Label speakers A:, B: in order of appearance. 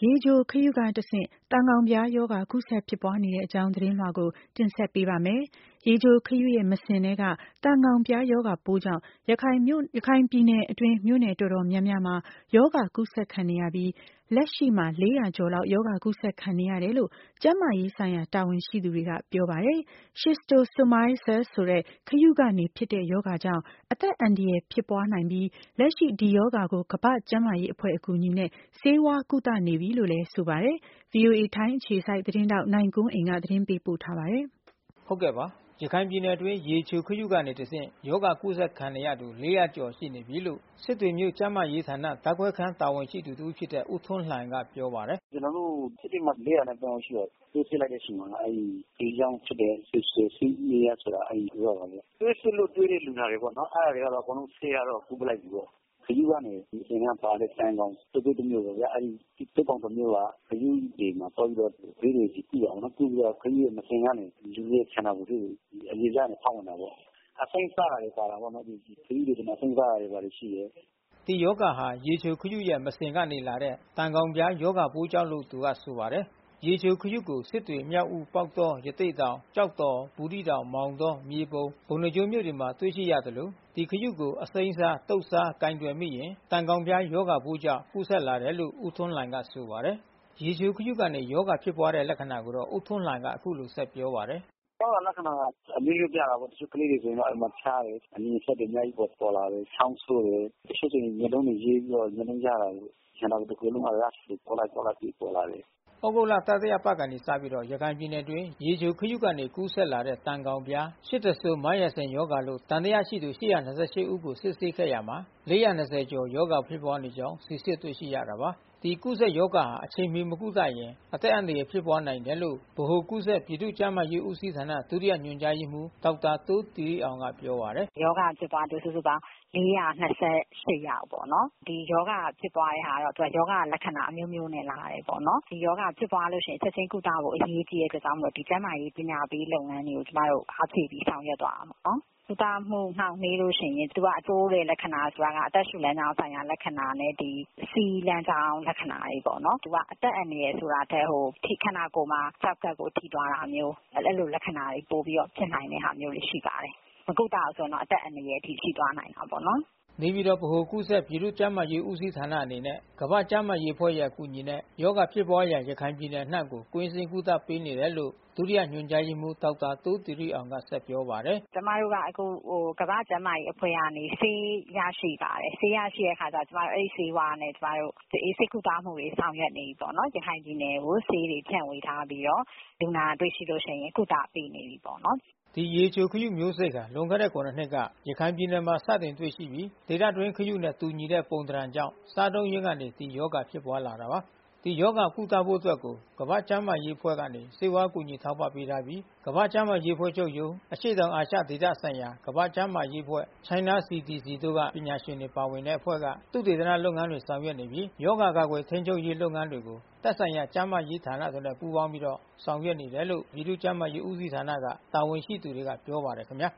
A: ရေချိုခရုကတဆင့်တန်ကောင်ပြားရောဂါကူးစက်ဖြစ်ပွားနေတဲ့အကြောင်းသတင်းလွှာကိုတင်ဆက်ပေးပါမယ်။ ရေချိုခရုရဲ့မစင်ထဲကတန်ကောင်ပြားရောဂါပိုးကြောင့်ရခိုင်ပြည်နယ်အတွင်းမြို့နယ်တော်တော်များများမှာရောဂါကူးစက်ခံနေရပြီးလက်ရှိမှာ400ကျော်လောက်ရောဂါကူးစက်ခံနေရတယ်လို့ကျန်းမာရေးဆိုင်ရာတာဝန်ရှိသူတွေကပြောပါတယ်။ Schistosomiasis ဆိုတဲ့ခရုကနေဖြစ်တဲ့ရောဂါကြောင့်အသက်အန္တရာယ်ဖြစ်ပွားနိုင်ပြီးလက်ရှိဒီရောဂါကိုကမ္ဘာ့ကျန်းမာရေးအဖွဲ့အကူအညီနဲ့ဆေးဝါးကုသနေပြီလို့လည်းဆိုပါတယ်။ VOA ထိုင်းအခြေစိုက်သတင်းထောက်နိုင်ကွန်းအိန်ကသတင်းပေးပို့ထားပါတယ်
B: ။ ဟုတ်ကဲ့ပါရခိုင်ပြည်နယ်အတွင်းရေချိုခရုကနေတဆင့်ရောဂါကူးစက်ခံနေရသူ400ကျော်ရှိနေပြီလို့စစ်တွေမြို့ကျန်းမာရေးဌာနဓာတ်ခွဲခန်းတာဝန်ရှိသူတဦးဖြစ်တဲ့ဦးထွန်းလှိုင်ကပြောပါတယ်
C: ။ ကျွန်တော်တို့စစ်တွေမှာ403ယောက်ရှိတော့တွေ့စစ်လိုက်တဲ့အချိန်မှာဒီကြောင့်ဖြစ်တဲ့Schistosomiasisဆိုတာရောဂါပေါ့တွေ့စစ်လို့တွေ့တဲ့လူနာတွေပေါ့နော်အဲ့ဒါတွေကတော့အကုန်လုံးဆေးရတော့ကုပလိုက်ပြီပေါ့ခရုကနေဒီအချိန်ကပါတဲ့တန်ကောင်တုတ်မျိုးပေါ့ဗျာအဲဒီတုတ်ကောင်တစ်မျိုးကခရုတွေမှာပေါပြီးတော့ဘေးတွေကြီးကုအောင်နော်ကုပြီးတော့ခရုရဲ့မစင်ကနေလူရဲ့ခန္ဓာကိုယ်တွေကိုအရေပြားနဲ့ဖောက်ဝင်တာပေါ့အစိမ်းစားတာတွေပါတာပေါ့နော်ဒီခရုတွေမှာအစိမ်းစားတာတွေပါရှိတယ်
B: ဒီယောဂါဟာရေချိုခရုရဲ့မစင်ကနေလာတဲ့တန်ကောင်ပြားယောဂါပိုးကြောင့်လို့သူကဆိုပါတယ်။ရေချိုခရုကိုစစ်တွေမြောက်ဦးပေါက်တောရသေ့တောင်ကျောက်တော်ဘူးသီးတောင်မောင်တောမြေပုံပုဏ္ဏားကျွန်းမြို့တွေမှာတွေ့ရှိရသလိုဒီခရုကိုအစိမ်းစားတုတ်စားကိုင်တွယ်မိရင်တန်ကောင်ပြားယောဂါပိုးကြောင့်ကူးစက်လာတယ်လို့ဦးထွန်းလှိုင်ကဆိုပါတယ်။ရေချိုခရုကနေယောဂါဖြစ်ပွားတဲ့လက္ခဏာကိုတော့ဦးထွန်းလှိုင်ကအခုလိုဆက်ပြောပါတယ်
C: ။ရောဂါလက္ခဏာအမျိုးမျိုးပြတာပေါ့တချို့ကလေးတွေဆိုရင်တော့ဖျားတယ်အမြင်ဆက်တွေအများကြီးပေါ်လာတယ်ချောင်းဆိုးတယ်တချို့ဆိုရင်မျက်လုံးတွေရေးပြီးတော့မျက်လုံးရတာခန္ဓာကိုယ်တစ်ခုလုံးက rash တွေပေါ်လာပြီးပေါ်လာတယ်
B: ဩဂုတ်လတတိယပတ်ကနေစပြီးတော့ရခိုင်ပြည်နယ်တွင်းရေချိုခရုကနေကူးစက်လာတဲ့တန်ကောင်ပြားSchistosomiasisရောဂါလို့တန်တရားရှိသူ828ဦးကိုစစ်ဆေးခဲ့ရမှာ420ကျော်ရောဂါဖြစ်ပွားနေကြောင်းစစ်ဆေးတွေ့ရှိရတာပါဒီကူးစက်ရောဂါဟာအချိန်မီမကုသရင်အသက်အန္တရာယ်ဖြစ်ပွားနိုင်တယ်လို့ဗဟိုကူးစက်ပြည်သူ့ကျန်းမာရေးဦးစီးဌာနဒုတိယညွှန်ကြားရေးမှူးဒေါက်တာတိုးသီရိအောင်ကပြောပါတယ်
D: ရောဂါဖြစ်ပွားသူစုစုပေါင်း428ယောက်ပေါ့နော်ဒီယောဂဖြစ်ပွားတဲ့ဟာတော့သူကယောဂလက္ခဏာအမျိုးမျိုးနဲ့လာတယ်ပေါ့နော်ဒီယောဂဖြစ်ပွားလို့ရှိရင်ချက်ချင်းကုသဖို့အရေးကြီးတဲ့အတွက်ကြောင့်မို့ဒီကျန်းမာရေးပညာပေးလုပ်ငန်းတွေကိုကျမတို့အားဖြည့်ပြီးဆောင်ရွက်သွားအောင်နော်ကုသမှုနှောင့်နှေးလို့ရှိရင်သူကအတိုးတဲ့လက္ခဏာဆိုတာကအသက်ရှူလမ်းကြောင်းဆိုင်ရာလက္ခဏာနဲ့ဒီစီလမ်းကြောင်းလက္ခဏာတွေပေါ့နော်သူကအသက်အန္တရာယ်ဆိုတာတဲ့ထိခန္ဓာကိုယ်မှာကြောက်ကပ်ကိုထိသွားတာမျိုးအဲ့လိုလက္ခဏာတွေပို့ပြီးတော့ဖြစ်နိုင်တဲ့ဟာမျိုးတွေရှိပါတယ်မကုသအောင်ဆိုတော့အသက်အန္တရာယ်အထိရှိသွားနိုင်တာပေါ့နော်
B: နေပြည်တော်ဗဟိုကူးစက်ပြည်သူ့ကျန်းမာရေးဦးစီးဌာနအနေနဲ့ကမ္ဘာ့ကျန်းမာရေးအဖွဲ့ရဲ့အကူအညီနဲ့ယောဂဖြစ်ပွားရာရခိုင်ပြည်နယ်အနှံ့ကိုကွင်းဆင်းကုသပေးနေတယ်လို့ဒုတိယညွှန်ကြားရေးမှူးဒေါက်တာတိုးသီရိအောင်ကဆက်ပြောပါတယ်
D: ကျမတို့ကအခုကမ္ဘာ့ကျန်းမာရေးအဖွဲ့ကနေဆေးရရှိပါတယ်ဆေးရရှိတဲ့အခါကျကျမတို့အဲ့ဒီဆေးဝါးနဲ့ကျမတို့ဆေးကုသမှုတွေဆောင်ရွက်နေပြီပေါ့နော်ရခိုင်ပြည်နယ်ကိုဆေးတွေဖြန့်ဝေထားပြီးတော့လူနာတွေ့ရှိလို့ရှိရင်ကုသပေးနေပြီပေါ့နော်
B: ဒီရေချိုခရုမျိုးစိတ်ဟာလွန်ခဲ့တဲ့9နှစ်ကရခိုင်ပြည်နယ်မှာစတင်တွေ့ရှိပြီးဒေသတွင်းခရုနဲ့တူညီတဲ့ပုံသဏ္ဍာန်ကြောင့်စားတုံးရင်းကနေဒီရောဂါဖြစ်ပွားလာတာပါဒီရောဂါကုသဖို့အတွက်ကိုကမ္ဘာ့ကျန်းမာရေးအဖွဲ့ကနေဆေးဝါးကူညီထောက်ပံ့ပေးထားပြီးကမ္ဘာ့ကျန်းမာရေးအဖွဲ့ချုပ်ရုံးအရှေ့တောင်အာရှဒေသဆိုင်ရာကမ္ဘာ့ကျန်းမာရေးအဖွဲ့ China CDC တို့ကပညာရှင်တွေပါဝင်တဲ့အဖွဲ့ကသုတေသနလုပ်ငန်းတွေဆောင်ရွက်နေပြီးရောဂါကာကွယ်ထိန်းချုပ်ရေးလုပ်ငန်းတွေကိုသက်ဆိုင်ရာကျန်းမာရေးဌာနတွေနဲ့ပူးပေါင်းပြီးတော့ဆောင်ရွက်နေတယ်လို့ပြည်သူ့ကျန်းမာရေးဦးစီးဌာနကတာဝန်ရှိသူတွေကပြောပါတယ်ခင်ဗျာ